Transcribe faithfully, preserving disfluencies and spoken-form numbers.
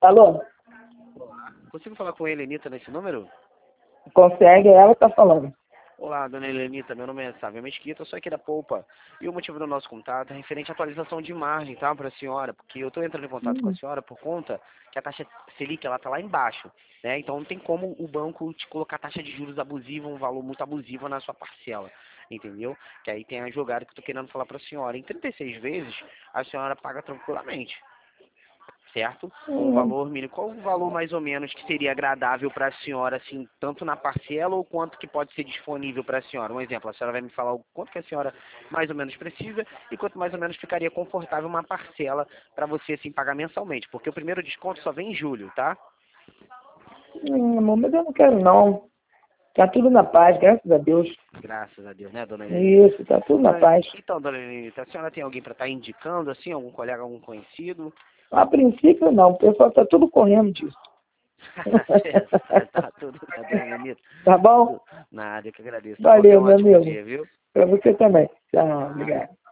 Alô? Olá. Consigo falar com a Helenita nesse número? Consegue, é ela que tá falando. Olá, dona Helenita, meu nome é Sávio Mesquita, eu sou aqui da Poupa. E o motivo do nosso contato é referente à atualização de margem, tá, para a senhora, porque eu estou entrando em contato com a Hum. senhora por conta que a taxa Selic, ela tá lá embaixo, né? Então não tem como o banco te colocar taxa de juros abusiva, um valor muito abusivo na sua parcela, entendeu? Que aí tem a jogada que eu tô querendo falar para a senhora. Em trinta e seis vezes, a senhora paga tranquilamente. Certo? Um Hum. valor mínimo. Qual o valor mais ou menos que seria agradável para a senhora, assim, tanto na parcela ou quanto que pode ser disponível para a senhora? Um exemplo, a senhora vai me falar o quanto que a senhora mais ou menos precisa e quanto mais ou menos ficaria confortável uma parcela para você, assim, pagar mensalmente. Porque o primeiro desconto só vem em julho, tá? Hum, amor, mas eu não quero não. Tá tudo na paz, graças a Deus. Graças a Deus, né, dona Helena? Isso, tá tudo na paz. Então, dona Helena, a senhora tem alguém para estar indicando, assim, algum colega, algum conhecido? A princípio não, o pessoal tá tudo correndo disso. Tá tudo, né, dona Helena? Tá bom? Nada, eu que agradeço. Tá bom? Tenha Valeu, um meu ótimo amigo. dia, viu? Pra você também. Tchau, obrigado.